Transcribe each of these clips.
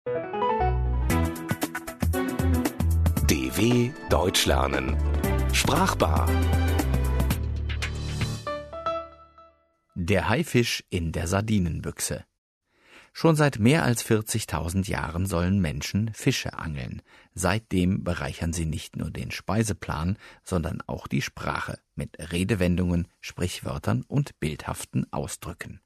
DW Deutsch lernen. Sprachbar. Der Haifisch in der Sardinenbüchse. Schon seit mehr als 40.000 Jahren sollen Menschen Fische angeln. Seitdem bereichern sie nicht nur den Speiseplan, sondern auch die Sprache mit Redewendungen, Sprichwörtern und bildhaften Ausdrücken.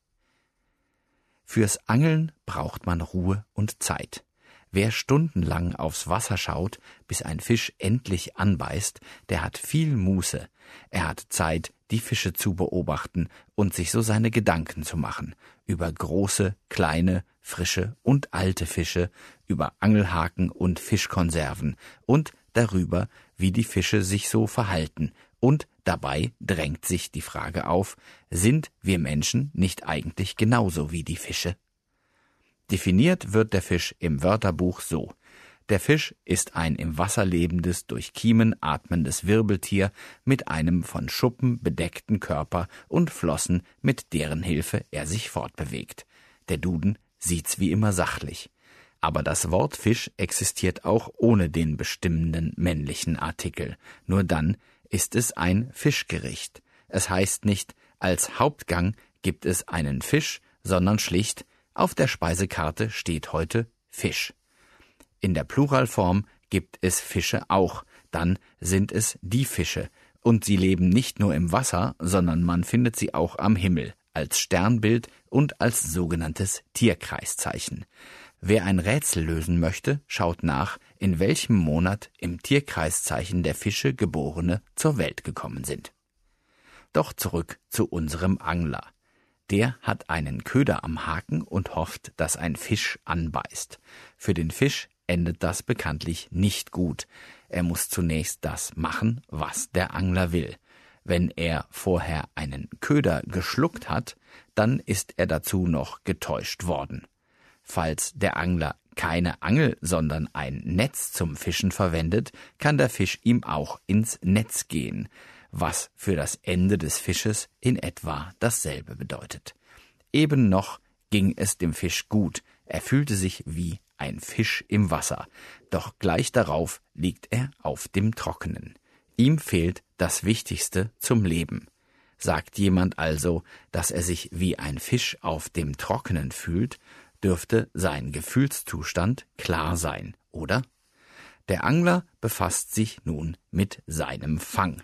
Fürs Angeln braucht man Ruhe und Zeit. Wer stundenlang aufs Wasser schaut, bis ein Fisch endlich anbeißt, der hat viel Muße. Er hat Zeit, die Fische zu beobachten und sich so seine Gedanken zu machen. Über große, kleine, frische und alte Fische, über Angelhaken und Fischkonserven und darüber, wie die Fische sich so verhalten. Und dabei drängt sich die Frage auf, sind wir Menschen nicht eigentlich genauso wie die Fische? Definiert wird der Fisch im Wörterbuch so: Der Fisch ist ein im Wasser lebendes, durch Kiemen atmendes Wirbeltier mit einem von Schuppen bedeckten Körper und Flossen, mit deren Hilfe er sich fortbewegt. Der Duden sieht's wie immer sachlich. Aber das Wort Fisch existiert auch ohne den bestimmenden männlichen Artikel. Nur dann ist es ein Fischgericht. Es heißt nicht, als Hauptgang gibt es einen Fisch, sondern schlicht, auf der Speisekarte steht heute Fisch. In der Pluralform gibt es Fische auch, dann sind es die Fische. Und sie leben nicht nur im Wasser, sondern man findet sie auch am Himmel, als Sternbild und als sogenanntes Tierkreiszeichen. Wer ein Rätsel lösen möchte, schaut nach, in welchem Monat im Tierkreiszeichen der Fische Geborene zur Welt gekommen sind. Doch zurück zu unserem Angler. Der hat einen Köder am Haken und hofft, dass ein Fisch anbeißt. Für den Fisch endet das bekanntlich nicht gut. Er muss zunächst das machen, was der Angler will. Wenn er vorher einen Köder geschluckt hat, dann ist er dazu noch getäuscht worden. Falls der Angler keine Angel, sondern ein Netz zum Fischen verwendet, kann der Fisch ihm auch ins Netz gehen, was für das Ende des Fisches in etwa dasselbe bedeutet. Eben noch ging es dem Fisch gut, er fühlte sich wie ein Fisch im Wasser, doch gleich darauf liegt er auf dem Trockenen. Ihm fehlt das Wichtigste zum Leben. Sagt jemand also, dass er sich wie ein Fisch auf dem Trockenen fühlt, dürfte sein Gefühlszustand klar sein, oder? Der Angler befasst sich nun mit seinem Fang.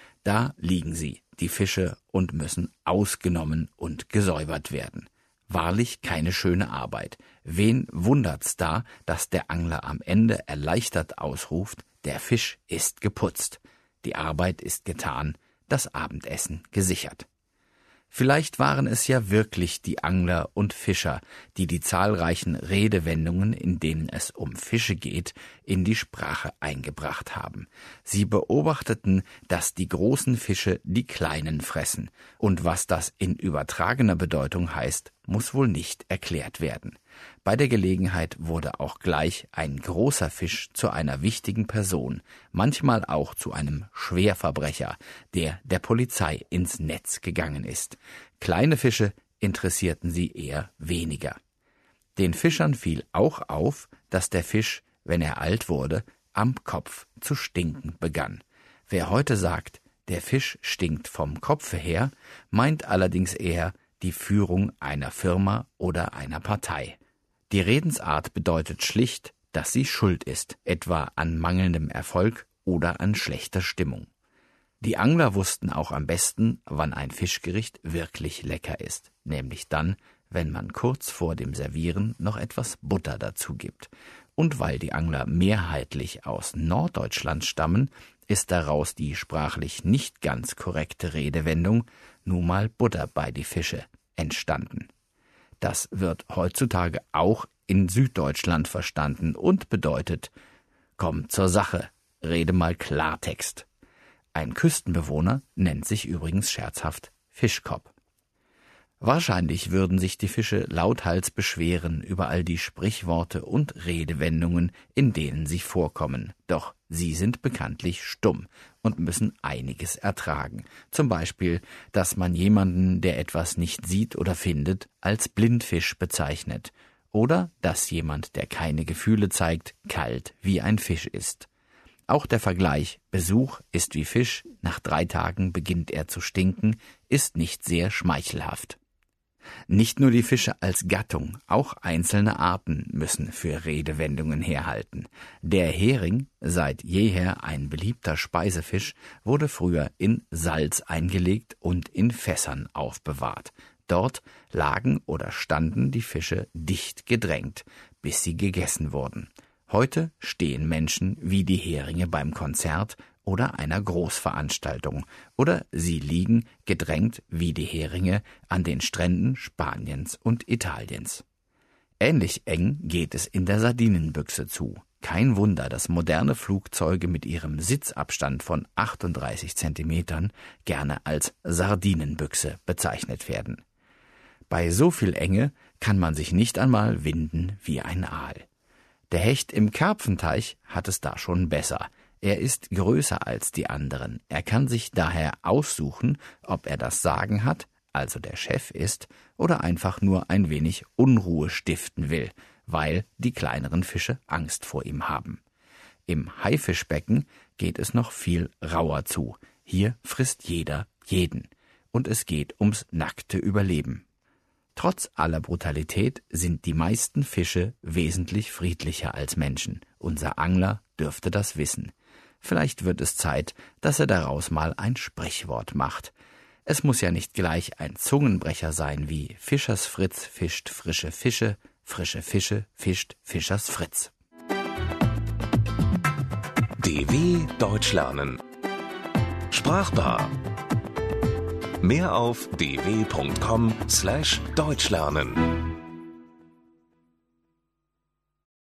Da liegen sie, die Fische, und müssen ausgenommen und gesäubert werden. Wahrlich keine schöne Arbeit. Wen wundert's da, dass der Angler am Ende erleichtert ausruft, der Fisch ist geputzt. Die Arbeit ist getan, das Abendessen gesichert. Vielleicht waren es ja wirklich die Angler und Fischer, die die zahlreichen Redewendungen, in denen es um Fische geht, in die Sprache eingebracht haben. Sie beobachteten, dass die großen Fische die kleinen fressen. Und was das in übertragener Bedeutung heißt, muss wohl nicht erklärt werden. Bei der Gelegenheit wurde auch gleich ein großer Fisch zu einer wichtigen Person, manchmal auch zu einem Schwerverbrecher, der der Polizei ins Netz gegangen ist. Kleine Fische interessierten sie eher weniger. Den Fischern fiel auch auf, dass der Fisch, wenn er alt wurde, am Kopf zu stinken begann. Wer heute sagt, der Fisch stinkt vom Kopfe her, meint allerdings eher die Führung einer Firma oder einer Partei. Die Redensart bedeutet schlicht, dass sie schuld ist, etwa an mangelndem Erfolg oder an schlechter Stimmung. Die Angler wussten auch am besten, wann ein Fischgericht wirklich lecker ist, nämlich dann, wenn man kurz vor dem Servieren noch etwas Butter dazu gibt. Und weil die Angler mehrheitlich aus Norddeutschland stammen, ist daraus die sprachlich nicht ganz korrekte Redewendung „nun mal Butter bei die Fische" entstanden. Das wird heutzutage auch in Süddeutschland verstanden und bedeutet: Komm zur Sache, rede mal Klartext. Ein Küstenbewohner nennt sich übrigens scherzhaft Fischkopf. Wahrscheinlich würden sich die Fische lauthals beschweren über all die Sprichworte und Redewendungen, in denen sie vorkommen. Doch sie sind bekanntlich stumm und müssen einiges ertragen. Zum Beispiel, dass man jemanden, der etwas nicht sieht oder findet, als Blindfisch bezeichnet. Oder dass jemand, der keine Gefühle zeigt, kalt wie ein Fisch ist. Auch der Vergleich Besuch ist wie Fisch, nach 3 Tagen beginnt er zu stinken, ist nicht sehr schmeichelhaft. Nicht nur die Fische als Gattung, auch einzelne Arten müssen für Redewendungen herhalten. Der Hering, seit jeher ein beliebter Speisefisch, wurde früher in Salz eingelegt und in Fässern aufbewahrt. Dort lagen oder standen die Fische dicht gedrängt, bis sie gegessen wurden. Heute stehen Menschen wie die Heringe beim Konzert oder einer Großveranstaltung, oder sie liegen gedrängt wie die Heringe an den Stränden Spaniens und Italiens. Ähnlich eng geht es in der Sardinenbüchse zu. Kein Wunder, dass moderne Flugzeuge mit ihrem Sitzabstand von 38 Zentimetern gerne als Sardinenbüchse bezeichnet werden. Bei so viel Enge kann man sich nicht einmal winden wie ein Aal. Der Hecht im Karpfenteich hat es da schon besser. Er ist größer als die anderen. Er kann sich daher aussuchen, ob er das Sagen hat, also der Chef ist, oder einfach nur ein wenig Unruhe stiften will, weil die kleineren Fische Angst vor ihm haben. Im Haifischbecken geht es noch viel rauer zu. Hier frisst jeder jeden. Und es geht ums nackte Überleben. Trotz aller Brutalität sind die meisten Fische wesentlich friedlicher als Menschen. Unser Angler dürfte das wissen. Vielleicht wird es Zeit, dass er daraus mal ein Sprichwort macht. Es muss ja nicht gleich ein Zungenbrecher sein wie Fischers Fritz fischt frische Fische fischt Fischers Fritz. DW Deutsch lernen. Sprachbar. Mehr auf dw.com/deutschlernen.